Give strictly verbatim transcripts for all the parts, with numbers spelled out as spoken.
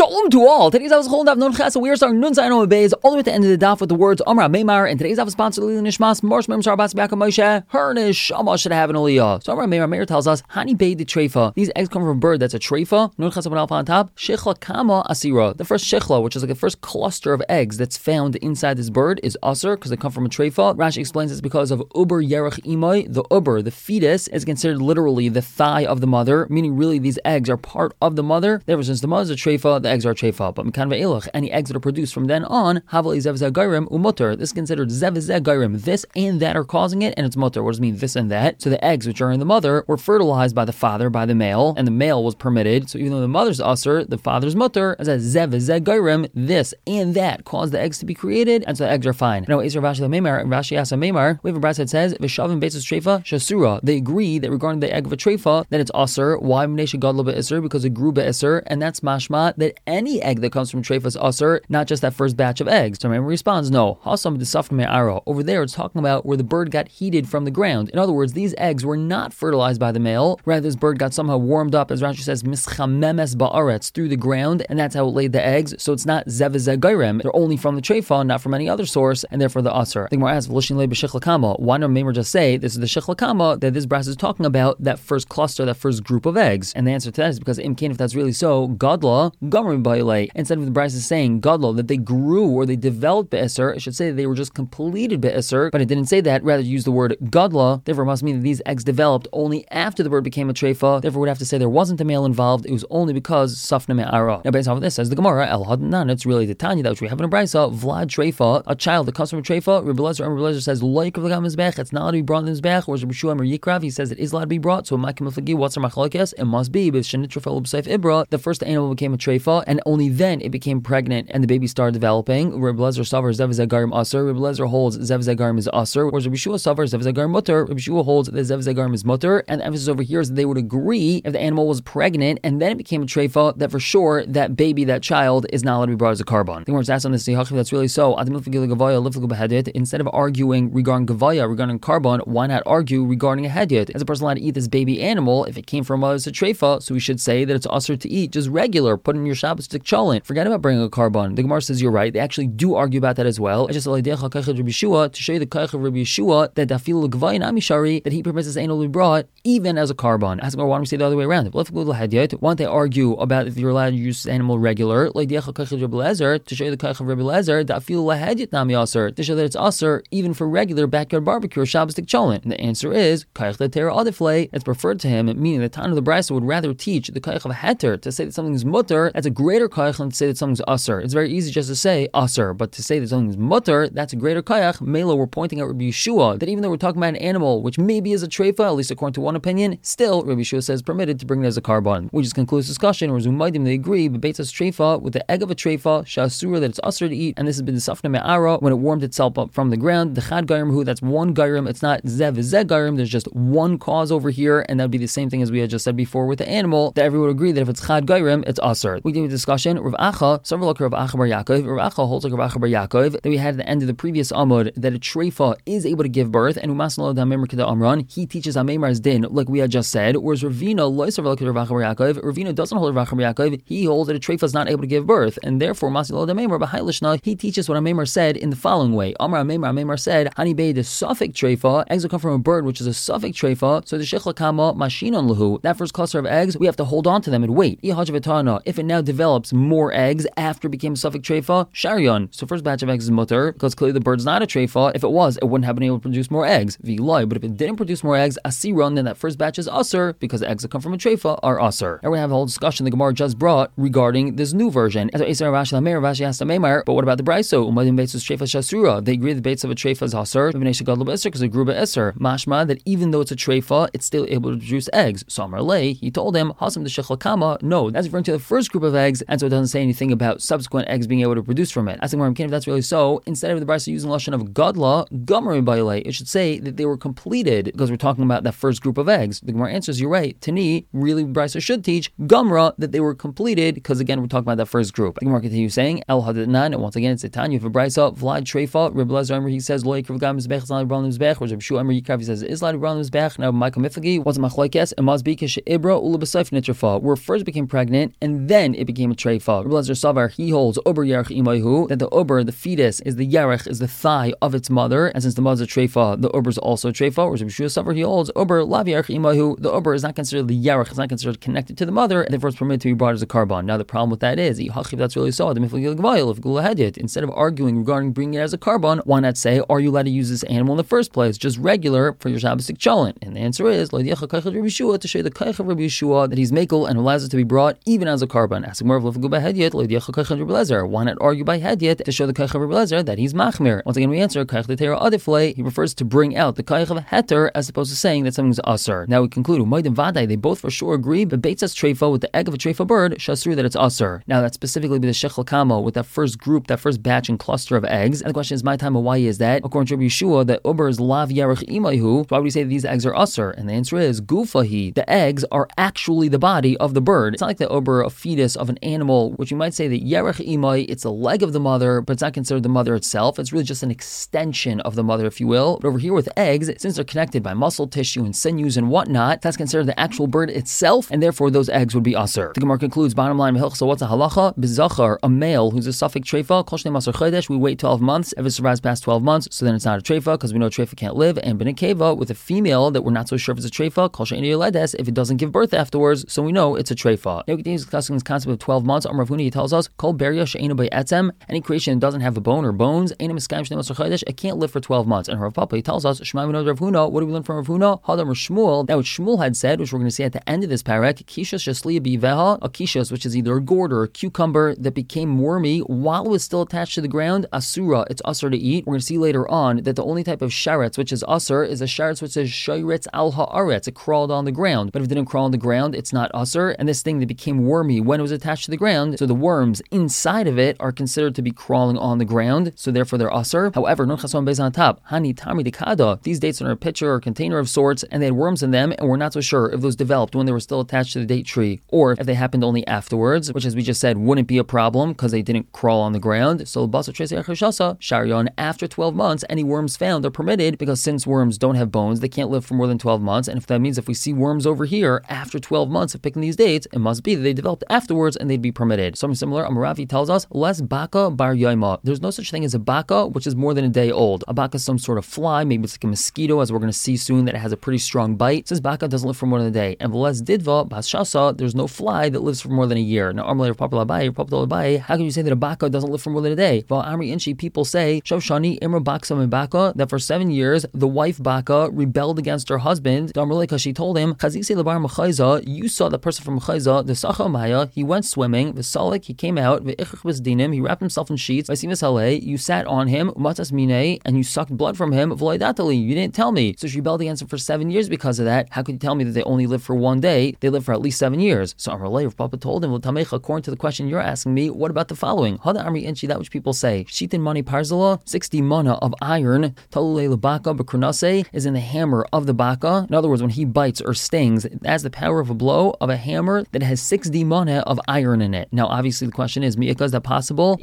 Shalom to all. Today's Avos Chol Daf Nun Ches. We are starting Nun Zayin Amud Beis all the way at the end of the daf with the words Amar Meimar. And today's Avos sponsor Lili Nishmas Morsh Mem Shar Bas Biaka Moshe. Her Neshama should have an Aliyah. So Amar Meimar Meir tells us Hani Beid the Treifa. These eggs come from a bird that's a Treifa. Nun Ches Alpha on top. Shechla Kama Asira. The first Shechla, which is like the first cluster of eggs that's found inside this bird, is Asur because they come from a Treifa. Rashi explains it's because of Uber Yerech Imai. The Uber, the fetus, is considered literally the thigh of the mother, meaning really these eggs are part of the mother. Therefore, since the mother's a Treifa, the eggs are a Treifa. But Mekan Ve'elach, any eggs that are produced from then on, Havali Zev Zeh Gairim Umutter. This is considered Zev Zeh Gairim. This and that are causing it, and it's mutter. What does it mean, this and that? So the eggs which are in the mother were fertilized by the father, by the male, and the male was permitted. So even though the mother's usher, the father's mutter, as a Zev Zeh Gairim, this and that caused the eggs to be created, and so the eggs are fine. Now, Ezer Rashi Meimar, Rashi Asa Meimar, we have a brass that says, V'shavim Beis Treifa Shasura. They agree that regarding the egg of a Treifa, that it's usher. Why Mnesha Gadol Be'isr? Because it grew Be'isr, and that's mashma that any egg that comes from Treifa is usher, not just that first batch of eggs. So Meimar responds, no. Hasam D'Safka Me'ara. Over there, it's talking about where the bird got heated from the ground. In other words, these eggs were not fertilized by the male. Rather, this bird got somehow warmed up, as Rashi says, Mischamemes Ba'aretz, through the ground, and that's how it laid the eggs. So it's not Zev Zeh Gairem. They're only from the Treifa, not from any other source, and therefore the usher. The Gemara asks, V'lishin Le B'Shechla Kama. Why don't Meimar just say this is the Shechla Kama that this brass is talking about, that first cluster, that first group of eggs? And the answer to that is because Imkain, if that's really so, Gadla, Gomer Ba'ilei. Instead of the brass is saying Gadla, that they grew or they developed Be'eser, it should say that they were just completed Be'eser, but it didn't say that, rather use the word Gadla. Therefore, it must mean that these eggs developed only after the bird became a Treifa. Therefore, we'd have to say there wasn't a male involved, it was only because Safna Me'ara. Now, based off of this, says the Gemara, El Hadnan, it's really the Tanya that which we have in a Brisa, Vlad Treifa, a child that comes from a Treifa. Rebbe Lezer, Rebbe Lezer says, Loik of the Gam Mizbech, it's not allowed to be brought in the Mizbech, whereas Rebbe Shua Mer Yikrav, he says it is allowed to be brought, so Makim Aflagi, what's our Machlokes? It must be, but Shenitrafel B'Seif Ibra, the first animal became a Treifa, and only then it became pregnant and the baby started developing. Rebbe Lezer Savar Zev Zeh Garim Asur, Rebbe Lezer holds Zev Zeh Garim is Asur, whereas Rebbe Shua Savar Zev Zeh Garim Mutter, Rebbe Shua holds that Zev Zeh Garim is Mutter, and the emphasis over here is that they would agree if the animal was pregnant and then it became a Treifa, that for sure that baby, that child, is not allowed to be brought as a carbon. I think we're asked on this, if that's really so, instead of arguing regarding Gavaya, regarding carbon, why not argue regarding a Hedyot? As a person allowed to eat this baby animal, if it came from a mother's a Treifa, so we should say that it's usher to eat just regular, put in your Shabbos stick cholent. Forget about bringing a carbon. The Gemara says you're right. They actually do argue about that as well. I just to show you the Kaich of Rabbi Yeshua that Dafil Gavai Namishari, that he permits this animal to be brought even as a carbon. Ask me, why don't we say the other way around? Why don't they argue about if you're allowed to use this animal regular? To show you the Kaich of Rabbi Lezer, Dafil Lahadyot Nami Aser, to show that it's Aser even for regular backyard barbecue or Shabbos stick cholent. And the answer is Kaich Tera Adifle. It's preferred to him, meaning the Tan of the Brisa would rather teach the Kaich of Heter to say that something is mutter. That's a greater Kaich than to say that something's Aser. It's very easy just to say Aser, but to say that something's mutter, that's a greater Kaich. Mela, we're pointing out Rabbi Yeshua that even though we're talking about an animal which maybe is a Treifa, at least according to one opinion, still Rabbi Yeshua says permitted to bring it as a carbon. We just conclude this discussion, or Zumaydim, they agree, but Beitzas Treifa with the egg of a Treifa, Shasura, that it's Aser to eat, and this has been the Safna Me'ara when it warmed itself up from the ground. The Chad Gairim, who that's one Gairim, it's not Zev Zeh Gairim, there's just one cause over here, and that would be the same thing as we had just said before with the animal, that everyone would agree that if it's Chad Gairim, it's Aser. We did a discussion, Rav Acha, several look Rav Acha Bar Yaakov, Rav Acha holds like Rav Acha Bar Yaakov, that we had at the end of the previous Amud, that a Treifa is able to give birth, and Umasnalo Damemar Keda Amran, he teaches Amemar's din, like we had just said, whereas Ravina, Loisav like Rav Acha Bar Yaakov, Ravina doesn't hold Rav Acha Bar Yaakov, he holds that a Treifa is not able to give birth, and therefore Masnalo Damemar B'Hailishna, he teaches what Amemar said in the following way. Amar Amemar, Amemar said, Hani Bei the Suffolk Treifa, eggs will come from a bird which is a Suffolk Treifa, so the Shechla Kama Mashinon Lahu, that first cluster of eggs, we have to hold on to them and wait. If it now develops more eggs after it became a Suffolk Treifa, Sharion. So first batch of eggs is mutter, because clearly the bird's not a Treifa. If it was, it wouldn't have been able to produce more eggs. V'loi, but if it didn't produce more eggs, Asiron, then that first batch is Aser, because the eggs that come from a Treifa are Aser. Now we have a whole discussion the Gemara just brought regarding this new version. As Eser Rashi Lameir, Rashi asked Ameimar, but what about the Braiso? Umadim Beitz is Treifa Shasura. They agree the Beitz of a Treifa is Aser, because it grew by Eser. Mashma, that even though it's a Treifa, it's still able to produce eggs. So Amar Lei, he told him, Hasam the Shechla Kama, no, that's referring to the first group of eggs, and so it doesn't say anything about subsequent eggs being able to produce from it. Asking where I'm if that's really so, instead of the Brisa using the lashon of Gadla, Gomer Baile, it should say that they were completed, because we're talking about that first group of eggs. The Gemara answers, you're right. Tani, really Brisa should teach Gomra that they were completed, because again we're talking about that first group. The Gemara continues saying, El Hadadnan, and once again it's a Tanya for Brisa, Vlad Treifa, Rebbe Lezer Emer, he says, Lo Yikrav Gam Mizbech, Zalai Bran Mizbech, whereas Rebbe Shua Emer Yikrav, he says, Is Ladi Bran Mizbech, now Michael Miflagi, what's a Machlokes, it must be Kish Ibra, Ula B'Seif Nitrafa, where first became pregnant, and then it became a treifa. Rabbi Elazar Savar, he holds Uber Yerech Imayhu, that the Uber, the fetus, is the Yerech, is the thigh of its mother, and since the mother's a treifa, the Uber is also a treifa. Whereas Rabbi Shua Savar, he holds Uber Lav Yerech Imayhu, the Uber is not considered the Yerech, it's not considered connected to the mother, and therefore it's permitted to be brought as a carbon. Now the problem with that is, if that's really so, instead of arguing regarding bringing it as a carbon, why not say, are you allowed to use this animal in the first place, just regular for your Shabbos cholent? And the answer is, to show the kaich of Rabbi Yeshua that he's makel and allows it to be brought even as a carbon. Asking more of why not argue by hedyet to show the kaich of Rabbi Elazar that he's machmir? Once again, we answer kaich the teira adifle. He prefers to bring out the kaich of a heter as opposed to saying that something's asur. Now we conclude, they both for sure agree, but beitzas treifa with the egg of a treifa bird shasru that it's asur. Now that's specifically with the shechel kamo, with that first group, that first batch and cluster of eggs. And the question is, my time of why is that? According to Rabbi Yeshua, the uber is lav yarech imayhu. Why would we say that these eggs are asur? And the answer is gufahi. The eggs are actually the body of the bird. It's not like the uber, a fetus of an animal, which you might say that yarech imay, it's a leg of the mother, but it's not considered the mother itself. It's really just an extension of the mother, if you will. But over here with eggs, since they're connected by muscle tissue and sinews and whatnot, that's considered the actual bird itself, and therefore those eggs would be asur. The Gemara concludes, bottom line, so what's a halacha? B'zachar, a male who's a suffix treifa, kol shnei masar chodesh, we wait twelve months. If it survives past twelve months, so then it's not a treifa, because we know a treifa can't live. And b'nekeva, with a female that we're not so sure if it's a treifa, kol she'eino yoledes, if it doesn't give birth afterwards, so we know it's a treifa. Now we continue discussing this concept of twelve months. Amar Rav Huna, he tells us, kol beria she'eino be'etzem, any creation that doesn't have a bone or bones, eino miskayim shnei masar chodesh, it can't live for twelve months. And Rav Papa, he tells us, Shema Rav Huna, what do we learn from Rav Huna? Hadam or Shmuel, that what Shmuel had said, which we're going to see at the end of this parak, kishas shesliya biveha, a kishas, which is either a gourd or a cucumber that became wormy while it was still attached to the ground, asura, it's asur to eat. We're going to see later on that the only type of sharetz which is asur is a sharetz which says shayretz al haaretz, it crawled on the ground. But if it didn't crawl on the ground, it's not asur. And this thing that became wormy when it was attached to the ground, so the worms inside of it are considered to be crawling on the ground, so therefore they're asur. However, non chason bez on top, hani tami dekada, these dates are in a pitcher or container of sorts, and they had worms in them, and we're not so sure if those developed when they were still attached to the date tree, or if they happened only afterwards, which as we just said wouldn't be a problem because they didn't crawl on the ground. So sharion, after twelve months, any worms found are permitted, because since worms don't have bones, they can't live for more than twelve months. And if that means if we see worms over here after twelve months of picking these dates, it must be that they developed afterwards and they'd be permitted. Something similar, Amaravi tells us, less baka bar yaima. There's no such thing as a baka which is more than a day old. A baka is some sort of fly, maybe it's like a mosquito, as we're going to see soon, that it has a pretty strong bite. Since baka doesn't live for more than a day, and less didva bas shasa, there's no fly that lives for more than a year. Now, Amalei Papa Labai, Papa Labai, how can you say that a baka doesn't live for more than a day? Well, Amri Inchi, people say Shoshani Imra Baksa Baka, that for seven years the wife Baka rebelled against her husband. Because she told him, Chazisi Labar Machaiza, you saw the person from Machaiza, the Sacha Maya, he went swimming, the Salik, he came out, the Ichach Dinim, he wrapped himself in sheets, Vasimas Hale, you sat on him, Matas Mine, and you sucked blood from him, Vloidatali, you didn't tell me. So she rebelled against him for seven years because of that. How could you tell me that they only live for one day? They live for at least seven years. So Amrulay, Papa told him, according to the question you're asking me, what about the following? Hada Amri Inchi, that which people say, Shitin Mani Parzala, sixty mana of iron, Talule Labaka Bakranase, is in the hammer of the Baka. In other words, when he bites or stings, it has the power of a blow of a hammer that has sixty mana of iron in it. Now, obviously, the question is, Mi'ika, is that possible?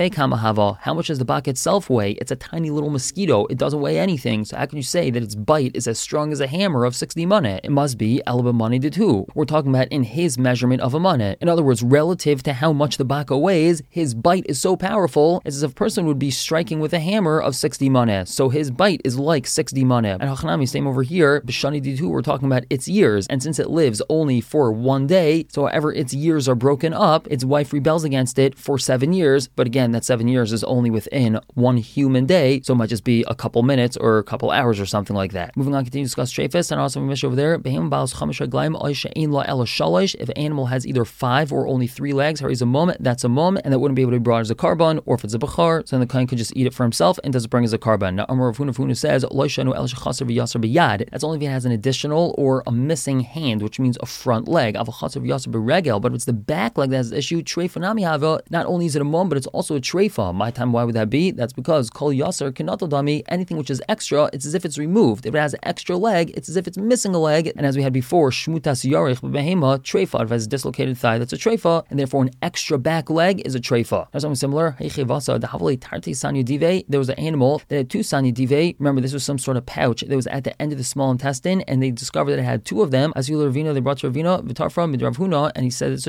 How much does the Baka itself weigh? It's a tiny little mosquito. It doesn't weigh anything. So how can you say that its bite is as strong as a hammer of sixty mana? It must be Elba Mani did who? We're talking about in his measurement of a mana. In other words, relative to how much the Baka weighs, his bite is so powerful, it's as if a person would be striking with a hammer of sixty mana. So his bite is like sixty mana. And Hachanami, same over here, Bishani Didu, we're talking about its years. And since it lives only for one day, so however its years are broken up, its wife rebels against it for seven years. But again, that seven years is only within one human day, so it might just be a couple minutes or a couple hours or something like that. Moving on, continue to discuss Treifus, and also we mentioned over there, if an animal has either five or only three legs, he's a mum, that's a mum, and that wouldn't be able to be brought as a carbon, or if it's a bachar, so then the kohen could just eat it for himself and doesn't bring as a carbon. Now, Amar Rav Huna says, that's only if it has an additional or a missing hand, which means a front leg. But if it's the back leg that has the issue, not only is it a mum, but it's also a treifa. My time, why would that be? That's because kol yasser kanatodami, anything which is extra, it's as if it's removed. If it has an extra leg, it's as if it's missing a leg. And as we had before, shmutas yarich behema treifa. If it has a dislocated thigh, that's a treifa, and therefore an extra back leg is a treifa. Now something similar. There was an animal that had two sanya dive. Remember, this was some sort of pouch that was at the end of the small intestine, and they discovered that it had two of them. As you Ravina, they brought to Ravina, Vitarfra, Midrav Huna, and he said it's a treifa.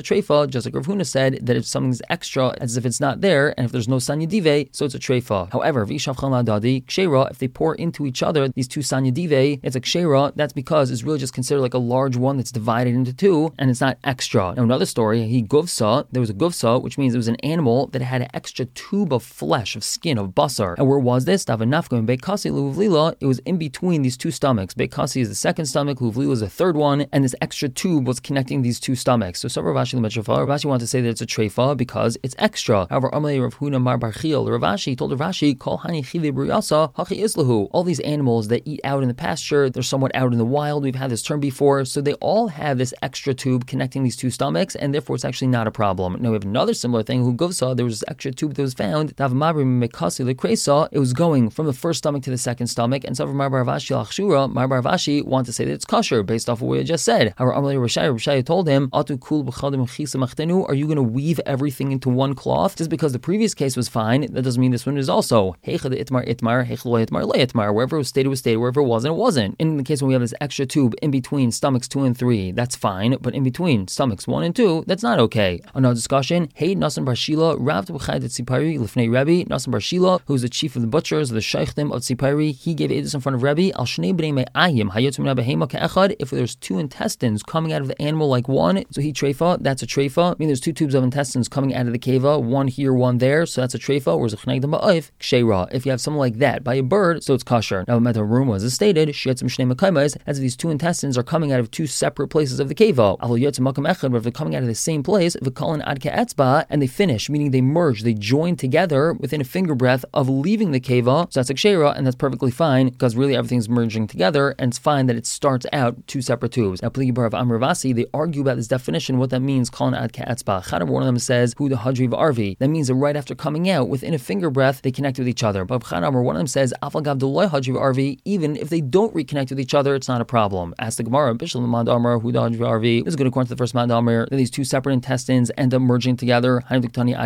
treifa, just like Rav Huna said that if something's extra, as if it's not there, and if there's no sanya dive, so it's a treifa. However, v'shavchan la'dadi kshera, if they pour into each other these two sanya dive, it's a kshera. That's because it's really just considered like a large one that's divided into two, and it's not extra. Now another story, he guvsa, there was a guvsa, which means it was an animal that had an extra tube of flesh, of skin, of basar. And where was this? Davanafka and Beikasi Luvlila, it was in between these two stomachs. Beikasi is the second stomach, Luvlila is the third one, and this extra tube was connecting these two stomachs. So Rav Ashi L'Metrafa, Rav Ashi wanted to say that it's a treifa because it's extra. However, Amalei Rav Huna Mar Bar Chiel, Rav Ashi told Rav Ashi, Kol Hani Chivi Briyasa, Hachi Islahu. All these animals that eat out in the pasture, they're somewhat out in the wild. We've had this term before, so they all have this extra tube connecting these two stomachs, and therefore it's actually not a problem. Now we have another similar thing. Who Govsa, there was this extra tube that was found. Dav Mabrim Mekasi Lekresa, it was going from the first stomach to the second stomach, and so for Mar Bar Vashi Lachshura, Mar Bar Vashi wanted to say that it's kosher based off of what we just said. However, Amalei Rishai Rishai told him, Atu Kul B'chadim Chisa Machtenu, are you going to weave everything into one cloth? Just because the previous case was fine, that doesn't mean this one is also. Heichad Itmar Itmar, Heichad Itmar Le Itmar. Wherever it was stated was stated, wherever it wasn't, it wasn't. In the case when we have this extra tube in between stomachs two and three, that's fine, but in between stomachs one and two, that's not okay. Another discussion, Hey Nasan Bar Shila, Rav B'chayt Tzipari, Lifnei Rebbe, Nasan Bar Shila, who's the chief of the butchers, the sheikhtim of Tzipari, he gave edus in front of Rebbe, Al Shnei B'nei Me'ayim, Hayotzim Nabahema Ke'echad, if there's two intestines coming out of the animal like one, so he treifa, that's a treifa. I mean, there's two tubes of intestines coming out of the keva, one here, one there, so that's a treifa, whereas a Chnegdam Ba'ayif, Ksheira. If you have something like that by a bird, so it's kosher. Now, the room was as stated, Sheyetzim Shnei Mekaymas, as if these two intestines are coming out of two separate places of the keva. Al Yetzim Makam Echad, but if they're coming out of the same place, V'Kalin Ad Ke'etzba, and they finish, meaning they merge, they join together within a finger breath of leaving the keva, so that's a Ksheira, and that's perfectly fine, because really everything's merging together, and it's fine that it starts out two separate tubes. Now, Pligi Bar of Amravasi, they argue about this definition, what that means, Kalin Ad Ke'etzba. Chadav, one of them says, Hu the Hadriv Arvi. That means that right after coming out, within a finger breath, they connect with each other. But Chadav, one of them says, Afal Gav Deloy Hadriv Arvi, even if they don't reconnect with each other, it's not a problem. Ask the Gemara, Bishal Mand Amar, Hu the Hadriv Arvi. This is good according to the first Mand Amar, that these two separate intestines end up merging together. So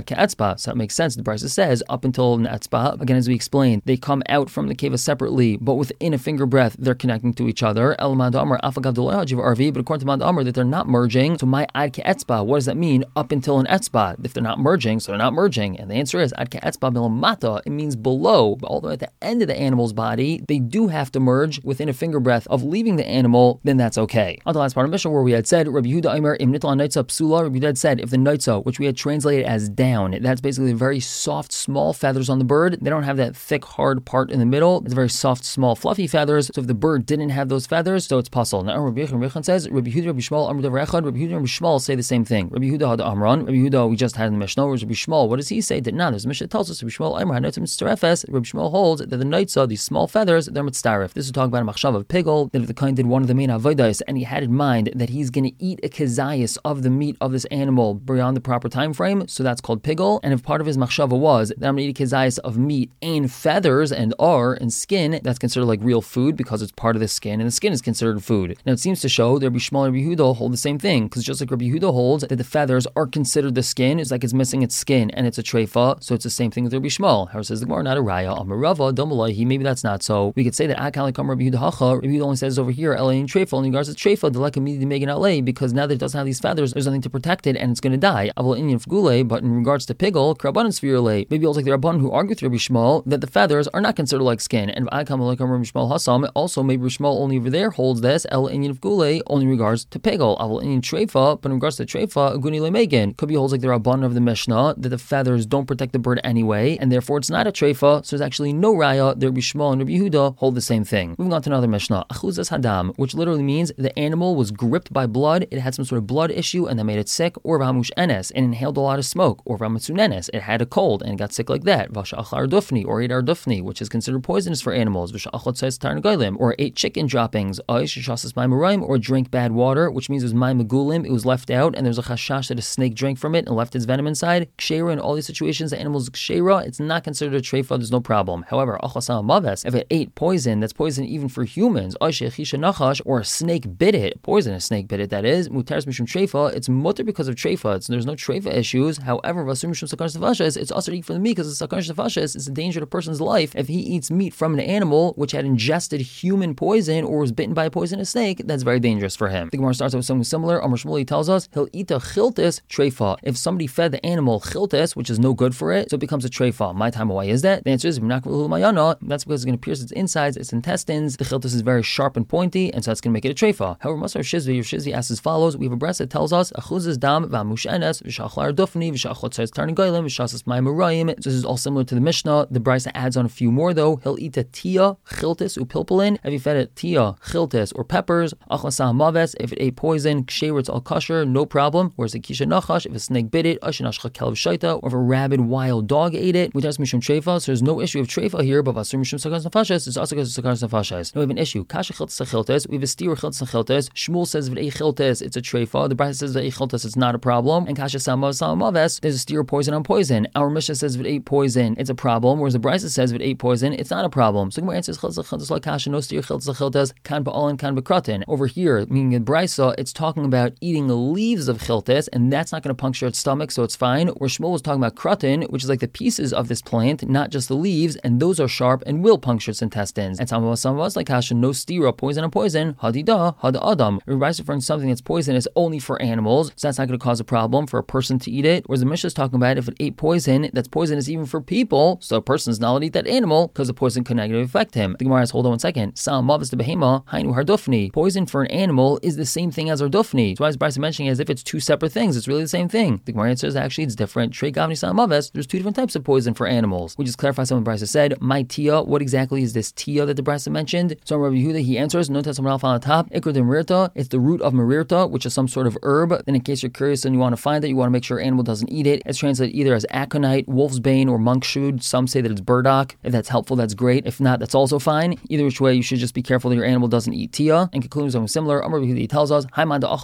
that makes sense. The Brisa says, up until an etzba, again, as we explained, they come out from the keva separately, but within a finger breath, they're connecting to each other. El Mand Amar, Afal Gav Deloy Hadriv Arvi, but according to Mand Amar, that they're not merging. So my ad ke'etzba, what does that mean? Up until an etzba. If they're not merging, so they're not merging. And the answer is ad ke'etzba milamata. It means below, but all the way at the end of the animal's body, they do have to merge within a finger breath of leaving the animal. Then that's okay. On the last part of Mishnah, where we had said, Rabbi Yehuda Aimer im nitla naitza psula. Rabbi Yehuda said, if the naitza, which we had translated as down, that's basically the very soft, small feathers on the bird. They don't have that thick, hard part in the middle. It's very soft, small, fluffy feathers. So if the bird didn't have those feathers, so it's puzzle. Now Rabbi Yechon says, Rabbi Yehuda, Rabbi Shmuel, Amr Davar Echad. Rabbi Yehuda and Rabbi Shmuel say the same thing. Rabbi Yehuda had Amran. Rabbi Yehuda we just had in the Mishnah. Whereas Rabbi Shmuel, what does he say? That now there's a Mishnah that tells us Rabbi Shmuel Aimer had notim mitzarefes. Rabbi Shmuel holds that the naitza, these small feathers, they're mitzaref. This is talking about a machshav of pigel. That if the kind did one of the main avodas and he had in mind that he's going to eat a kezayis of the meat of this animal beyond the proper time frame, so that's called pigel. And if part of his machshava was that I'm going to eat a kezayis of meat and feathers and are and skin, that's considered like real food because it's part of the skin, and the skin is considered food. Now it seems to show that Rabbi Shmuel and Rabbi Yehuda hold the same thing, because just like Rabbi Yehuda holds that the feathers are considered the skin, it's like it's missing its skin and it's a treifa, so it's the same thing with Rabbi Shmuel. However, says the Gemara, not a raya. Amarava Domalahi, maybe that's not so. We could say that Akali Kam Rabbi Yehuda Hacha. Rabbi Yehuda only says over here Ela in treifa, only regards to treifa, the like immediately making L because now that it doesn't have these feathers, there's nothing to protect it and it's going to die. Avol Inyan Fgule, but in regards to pigel, Krabanan Svirle, maybe also like the Rabban who argue with Rabbi Shmuel that the feathers are not considered like skin. And Akam like Rabbi Shmuel Hasam, also maybe Rabbi Shmuel only over there holds this El Inyan Fgule only in regards to pigel. Avol Inyan treifa, but in regards to treifa, Aguni Le Megan could be holds like the Rabban of the Mishnah that the feathers don't protect the bird anyway, and therefore it's not a treifa, so there's actually no raya. The Rabbi Shmuel and Rabbi Yehuda hold the same thing. Moving on to another Mishnah, Achuzas Hadam, which literally means the animal was gripped by blood, it had some sort of blood issue and that made it sick, or Vahamush Enes, and inhaled a lot of smoke, or Vamatsunenes, it had a cold and it got sick like that, Vasha'achar Dufni, or ate Ardufni, which is considered poisonous for animals, Vasha'achot says Tarnagolim, or ate chicken droppings, Aish Shasas Maimuraim, or drank bad water, which means it was Maimagulim, it was left out, and there's a chashash that a snake drank from it and left its venom inside. Kshera, in all these situations, the animal's kshera, it's not considered a treifa, there's no problem. However, Achasam Maves, if it ate poison, that's poison even for humans, Aish Chisha Nachash, or a snake bit it, poisonous snake bit it, that is, Mutaris Mishum Treifa, it's mutter because of treifa, it's, there's no treifa issues. However, Vasum Mishum Sakash Tafashas, it's also eat from the meat because the Sakash Tafashas is a danger to a person's life. If he eats meat from an animal which had ingested human poison or was bitten by a poisonous snake, that's very dangerous for him. The Gemara starts with something similar. Amar Shmuel tells us he'll eat a chiltis treifa. If somebody fed the animal chiltis, which is no good for it, so it becomes a treifa. My time, why is that? The answer is that's because it's going to pierce its insides, its intestines. The chiltis is very sharp and pointy, and so that's going to make it a treifa. However, Masar Shizvi, Shizvi asks as follows: we have a breast that tells us achuzes dam v'amushenes v'shachlar dufni v'shachot tzayz tarni goyim v'shasas mayim marayim. This is all similar to the Mishnah. The Brisa adds on a few more though. He'll eat a tia, chiltis, upilpulin. If he fed it tia, chiltis, or peppers, achlasah maves. If it ate poison, ksheir, it's all kosher, no problem. Whereas a kisha nachash, if a snake bit it, ashinashcha kelv shaita, or if a rabid wild dog ate it, which has mishum treifa. So there's no issue of treifa here, but vasur mishum sakaras nefashas is also because of sakaras nefashas. No, we have an issue. Kasha chiltis chiltis. We have a steer chiltis chiltis. Shmuel says if it ate chiltis, it's a treifa. The Brisa says if it ate chiltis, it's not a problem. And kasha samav samaves, there's a steer poison on poison. Our Mishnah says if it ate poison, it's a problem. Whereas the Brisa says if it ate poison, it's not a problem. So Gemara answers chiltis chiltis like kasha no steer chiltis chiltis kan ba'alin kan bekratin. Over here, meaning in Brisa, it's talking about eating the leaves of chiltis, and that's not going to puncture its stomach, so it's fine. Where Shmuel was talking about kratin, which is like the pieces of this plant, not just the leaves, and those are sharp and will puncture its intestines. And some of us, some of us like kasha no stira, poison and poison, hadida, had adam. Everybody's referring to something that's poisonous only for animals, so that's not going to cause a problem for a person to eat it. Whereas the Mishnah is talking about if it ate poison, that's poisonous even for people, so a person's not allowed to eat that animal because the poison could negatively affect him. The Gemara says, hold on one second. Sam mavis de behema, hainu hardufni. Poison for an animal is the same thing as ardufni. So why is Bryce mentioning it as if it's two separate things? It's really the same thing. The Gemara answers actually it's different. Trey gavni sam mavis. There's two different types of poison for animals. We just clarify something Bryce said. My tia, what exactly is this tia that the Bryce mentioned? So Rabbi Yehuda, he answers, notice someone else on the top. Ikra de merirta. It's the root of merirta, which is some sort of herb. Then in case you're curious and you want to find it, you want to make sure an animal doesn't eat it. It's translated either as aconite, wolf's bane, or monk shoot. Some say that it's burdock. If that's helpful, that's great. If not, that's also fine. Either which way, you should just be careful that your animal doesn't eat tia. And concluding something similar, Amar Rabbi Yehuda tells us,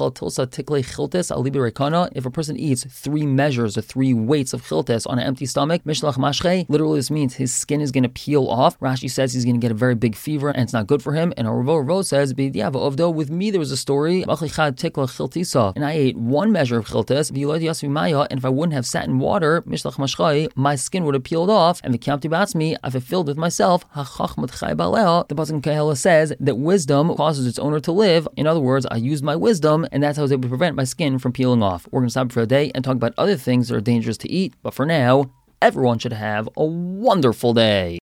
if a person eats three measures or three weights of chiltis on an empty stomach, mishlach mashche, literally this means his skin is going to peel off. Rashi says he's going to get a very big fever and it's not good for him. And Ravo Ravo says, with me there was a story, and I ate one measure of chiltis, and if I wouldn't have sat in water, mishlach mashche, my skin would have peeled off, and the kamti batzmi, I fulfilled with myself. The Pasuk Kahela says that wisdom causes its owner to live. In other words, I used my wisdom, and that's how I was able to prevent my skin from peeling off. We're going to stop for a day and talk about other things that are dangerous to eat, but for now, everyone should have a wonderful day.